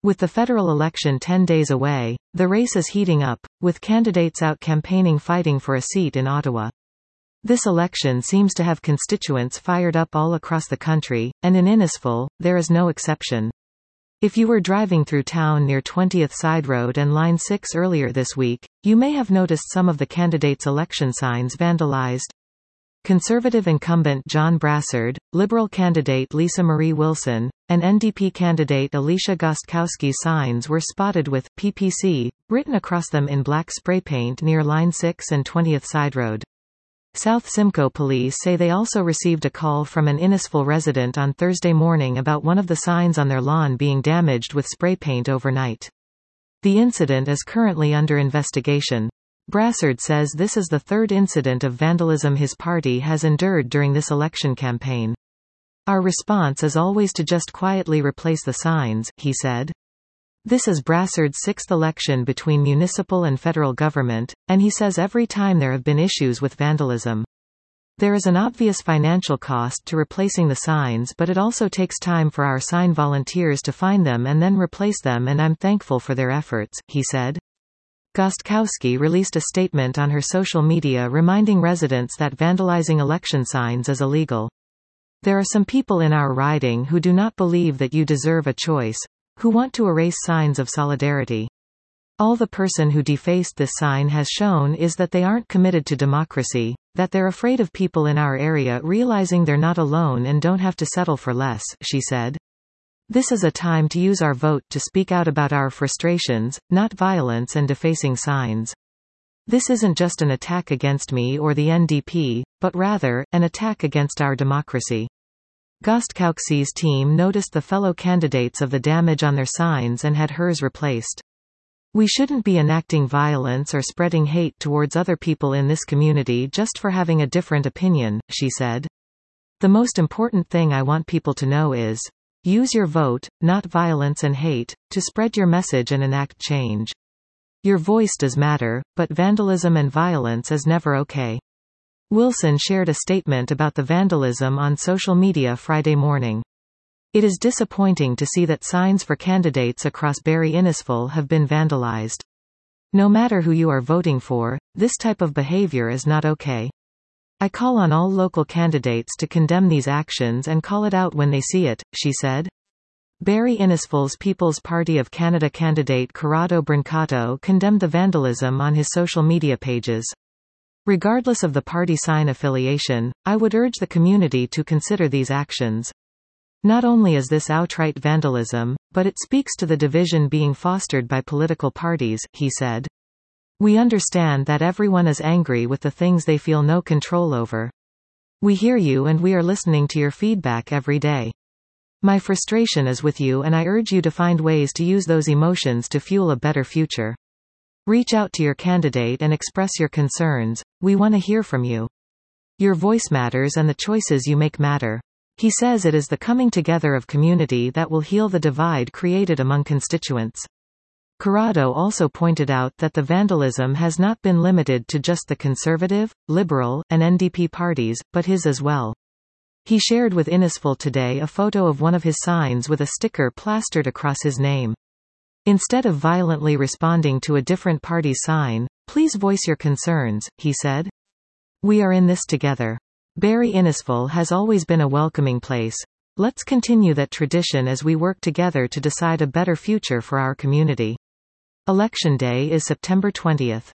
With the federal election 10 days away, the race is heating up, with candidates out campaigning fighting for a seat in Ottawa. This election seems to have constituents fired up all across the country, and in Innisfil, there is no exception. If you were driving through town near 20th Side Road and Line 6 earlier this week, you may have noticed some of the candidates' election signs vandalized. Conservative incumbent John Brassard, Liberal candidate Lisa Marie Wilson, and NDP candidate Alicia Gostkowski's signs were spotted with PPC written across them in black spray paint near Line 6 and 20th Side Road. South Simcoe police say they also received a call from an Innisfil resident on Thursday morning about one of the signs on their lawn being damaged with spray paint overnight. The incident is currently under investigation. Brassard says this is the third incident of vandalism his party has endured during this election campaign. Our response is always to just quietly replace the signs, he said. This is Brassard's sixth election between municipal and federal government, and he says every time there have been issues with vandalism. There is an obvious financial cost to replacing the signs, but it also takes time for our sign volunteers to find them and then replace them, and I'm thankful for their efforts, he said. Gostkowski released a statement on her social media reminding residents that vandalizing election signs is illegal. There are some people in our riding who do not believe that you deserve a choice, who want to erase signs of solidarity. All the person who defaced this sign has shown is that they aren't committed to democracy, that they're afraid of people in our area realizing they're not alone and don't have to settle for less, she said. This is a time to use our vote to speak out about our frustrations, not violence and defacing signs. This isn't just an attack against me or the NDP, but rather, an attack against our democracy. Gostkowski's team noticed the fellow candidates of the damage on their signs and had hers replaced. We shouldn't be enacting violence or spreading hate towards other people in this community just for having a different opinion, she said. The most important thing I want people to know is, use your vote, not violence and hate, to spread your message and enact change. Your voice does matter, but vandalism and violence is never okay. Wilson shared a statement about the vandalism on social media Friday morning. It is disappointing to see that signs for candidates across Barrie Innisfil have been vandalized. No matter who you are voting for, this type of behavior is not okay. I call on all local candidates to condemn these actions and call it out when they see it, she said. Barrie Innisfil's People's Party of Canada candidate Corrado Brancato condemned the vandalism on his social media pages. Regardless of the party sign affiliation, I would urge the community to consider these actions. Not only is this outright vandalism, but it speaks to the division being fostered by political parties, he said. We understand that everyone is angry with the things they feel no control over. We hear you and we are listening to your feedback every day. My frustration is with you and I urge you to find ways to use those emotions to fuel a better future. Reach out to your candidate and express your concerns. We want to hear from you. Your voice matters and the choices you make matter. He says it is the coming together of community that will heal the divide created among constituents. Corrado also pointed out that the vandalism has not been limited to just the Conservative, Liberal, and NDP parties, but his as well. He shared with Innisfil today a photo of one of his signs with a sticker plastered across his name. Instead of violently responding to a different party's sign, please voice your concerns, he said. We are in this together. Barrie Innisfil has always been a welcoming place. Let's continue that tradition as we work together to decide a better future for our community. Election Day is September 20th.